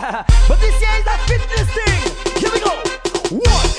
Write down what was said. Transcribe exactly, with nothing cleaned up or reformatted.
But this here is a fitness thing. Here we go. One.